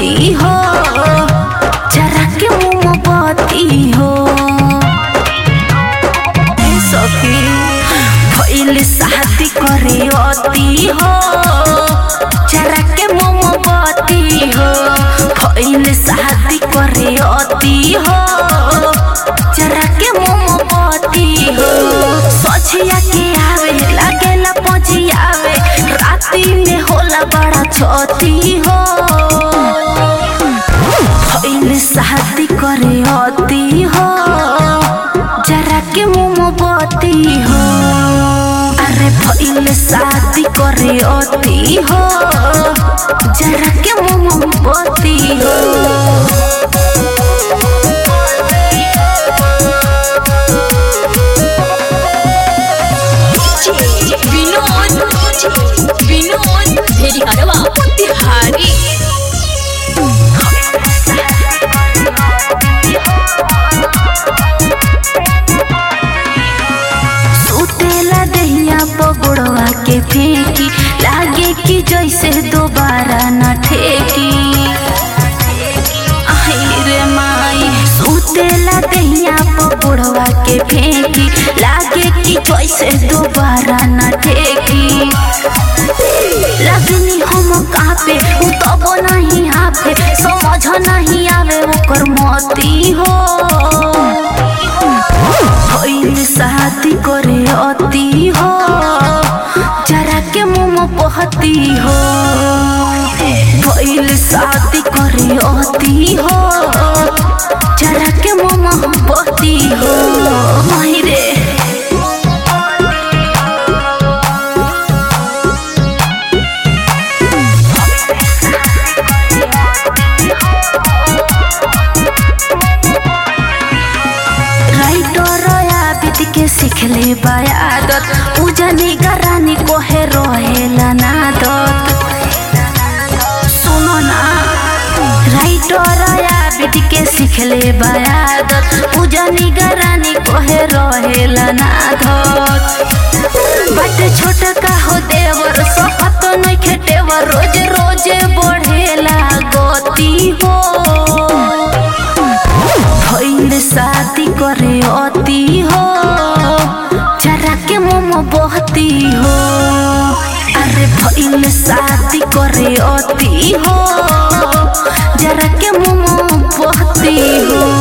अति हो जरा के मोमबत्ती हो सखी भइल शादी करे अति हो जरा के मोमबत्ती हो भइल शादी करे अति हो जरा के मोमबत्ती हो सझिया के आवे लागेला पजियावे राती में होला बड़ा छती हो भइल शादी करे अति हो जरा के मोमबत्ती हो अरे भइल शादी करे अति हो जरा के मोमबत्ती हो विनोद भेरी हरवा तिहारी सुतेला दहिया पगुड़वा के फेंकी लागे कि जैसे दोबारा न ठेकी रे माई सुतेला दहिया पगुड़वा के फेंकी लागे कि जैसे दोबारा न ठेकी लगनी हम कापे उ तब नहीं आवे समझ नहीं आवे ओकर मती हो भइल शादी करे अति हो जरा के मोमबत्ती हो भइल शादी करे अति हो जरा के मोमबत्ती हो माही रे के सिखले बायादत उजनी गरानी कोहे रहेला नादत सुनो ना राइटर या बेटी के सिखले बायादत उजनी गरानी कोहे रहेला नादत बट छोटा का हो देवर सफत नहीं खेटेवर रोज रोज बढ़ेला गति हो भइल शादी करे अति हो जरा के मोमबत्ती हो अरे भइल शादी करे अति हो जरा के मोमबत्ती हो।